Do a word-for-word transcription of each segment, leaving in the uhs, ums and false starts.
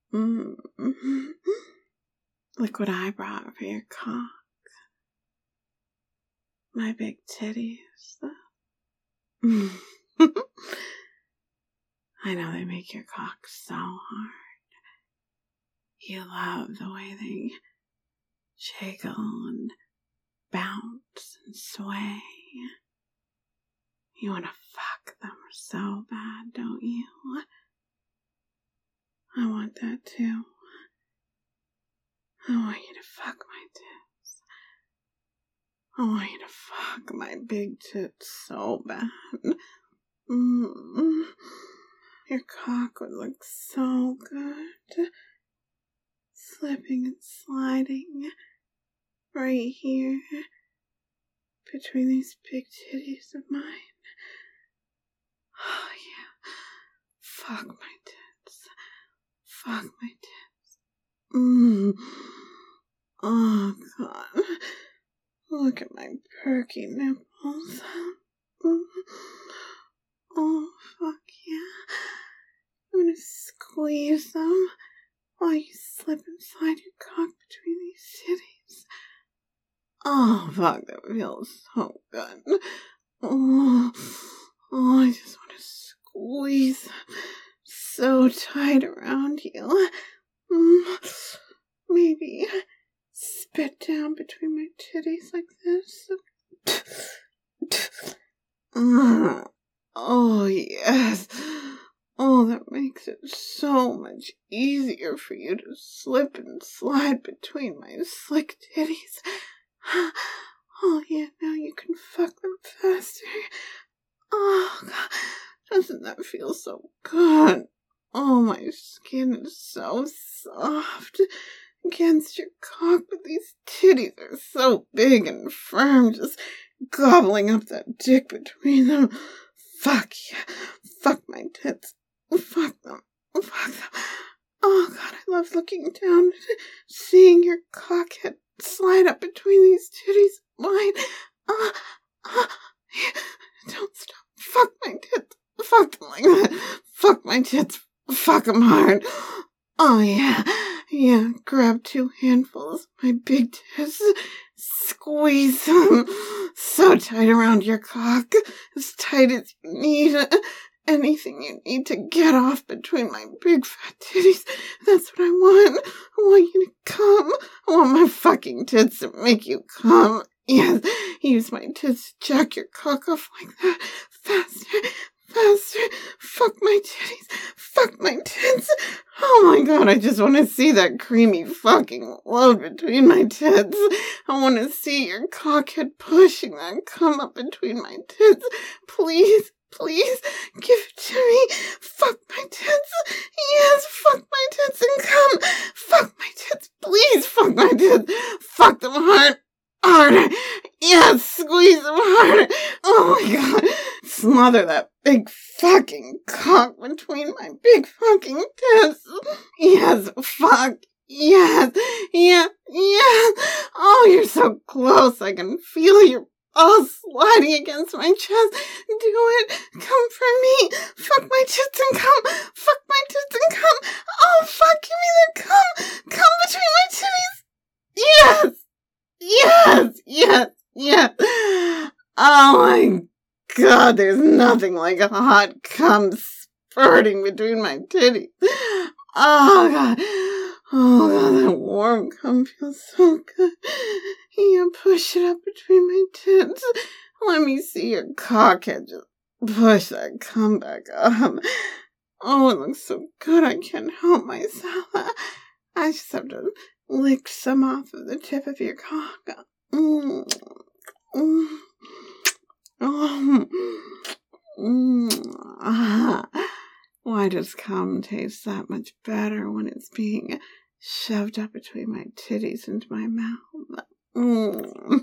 Mm. Look what I brought for your cock. My big titties. I know they make your cock so hard. You love the way they jiggle and bounce and sway. You want to fuck them so bad, don't you? I want that too. I want you to fuck my tits. I want you to fuck my big tits so bad. Mm. Your cock would look so good. Slipping and sliding right here between these big titties of mine. Oh yeah. Fuck my tits. Fuck my tits. Mmm. Oh God. Look at my perky nipples. Mm. Oh fuck yeah. I'm gonna squeeze them while you slip and slide your cock between these titties. Oh fuck, that feels so good. Oh, oh I just want to squeeze so tight around you. Mm. Maybe spit down between my titties like this. Uh, oh, yes. Oh, that makes it so much easier for you to slip and slide between my slick titties. Oh, yeah, now you can fuck them faster. Oh, God, doesn't that feel so good? Oh, my skin is so soft against your cock, but these titties are so big and firm, just gobbling up that dick between them. Fuck yeah. Fuck my tits. Fuck them. Fuck them. Oh, God, I love looking down and seeing your cockhead slide up between these titties of mine. Uh, uh, don't stop. Fuck my tits. Fuck them like that. Fuck my tits. Fuck them hard. Oh, yeah. Yeah, grab two handfuls of my big tits. Squeeze them so tight around your cock. As tight as you need. Anything you need to get off between my big fat titties. That's what I want. I want you to come. I want my fucking tits to make you come. Yes, use my tits to jack your cock off like that. Faster, faster. Fuck my titties. Fuck my tits. Oh my God, I just want to see that creamy fucking load between my tits. I want to see your cockhead pushing that cum up between my tits. Please. Please, give it to me. Fuck my tits. Yes, fuck my tits and come. Fuck my tits. Please, fuck my tits. Fuck them hard. Harder. Yes, squeeze them harder. Oh my God. Smother that big fucking cock between my big fucking tits. Yes, fuck. Yes. Yeah. Yeah. Oh, you're so close. I can feel your all sliding against my chest. Do it. Come for me. Fuck my tits and come. Fuck my tits and come. Oh, fuck. Give me that cum. Come between my titties. Yes. Yes. Yes. Yes. Oh my God. There's nothing like a hot cum spurting between my titties. Oh God. Oh God, that warm cum feels so good. Yeah, push it up between my tits. Let me see your cockhead just push that cum back up. Oh, it looks so good. I can't help myself. I just have to lick some off of the tip of your cock. Mm. Mm. Oh. Mm. Ah. Why does cum taste that much better when it's being shoved up between my titties into my mouth? Mm.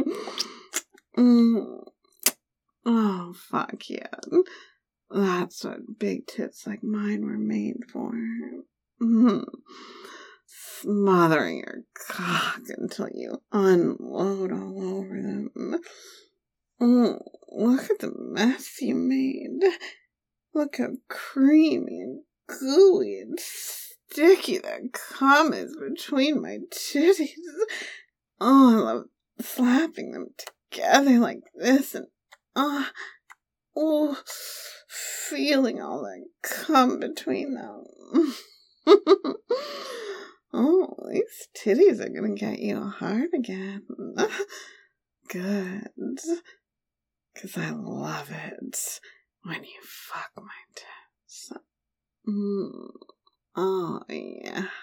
Mm. Oh, fuck yeah. That's what big tits like mine were made for. Mm. Smothering your cock until you unload all over them. Mm. Look at the mess you made. Look how creamy and gooey and sticky that cum is between my titties. Oh, I love slapping them together like this and, uh, oh, feeling all that cum between them. Oh, these titties are gonna get you hard again. Good. Because I love it when you fuck my tits. Mm. Oh, yeah.